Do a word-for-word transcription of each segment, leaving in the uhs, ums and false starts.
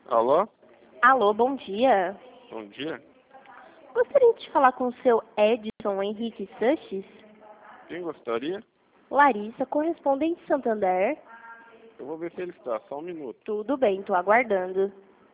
Alô? Alô, bom dia. Bom dia. Gostaria de falar com o seu Edson Henrique Sanches? Quem gostaria? Larissa, correspondente Santander. Eu vou ver se ele está. Só um minuto. Tudo bem, estou aguardando.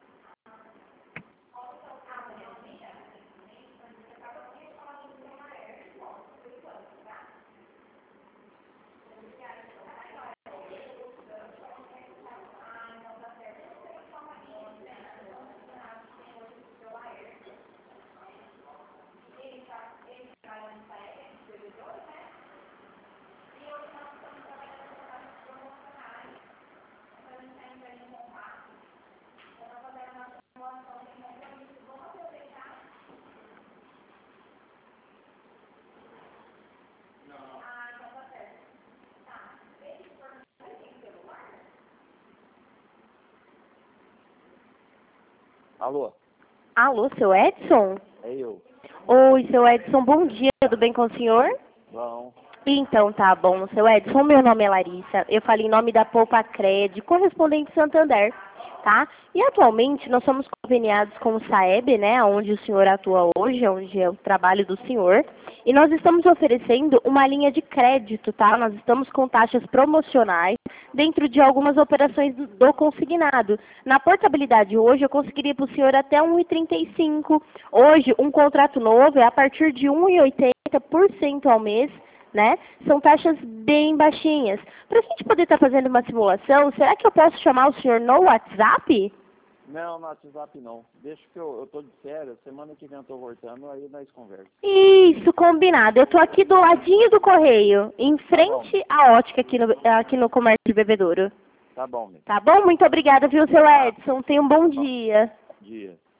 Alô? Alô, seu Edson? É eu. Oi, seu Edson, bom dia. Tudo bem com o senhor? Bom. Então, tá bom, seu Edson. Meu nome é Larissa. Eu falo em nome da Poupa Cred, correspondente Santander, tá? E atualmente nós somos conveniados com o Saeb, né, onde o senhor atua hoje, onde é o trabalho do senhor. E nós estamos oferecendo uma linha de crédito, tá? Nós estamos com taxas promocionais dentro de algumas operações do, do consignado. Na portabilidade hoje eu conseguiria para o senhor até um vírgula trinta e cinco. Hoje, um contrato novo é a partir de um vírgula oitenta por cento ao mês, né? São taxas bem baixinhas. Para a gente poder estar fazendo uma simulação, será que eu posso chamar o senhor no WhatsApp? Não, no WhatsApp não. Deixa que eu, eu tô de férias. Semana que vem eu tô voltando, aí nós conversamos. Isso, combinado. Eu tô aqui do ladinho do correio, em frente à ótica aqui no, aqui no Comércio de Bebedouro. Tá bom, meu. Tá bom? Muito obrigada, viu, seu Tá. Edson? Tenha um bom dia. Dia.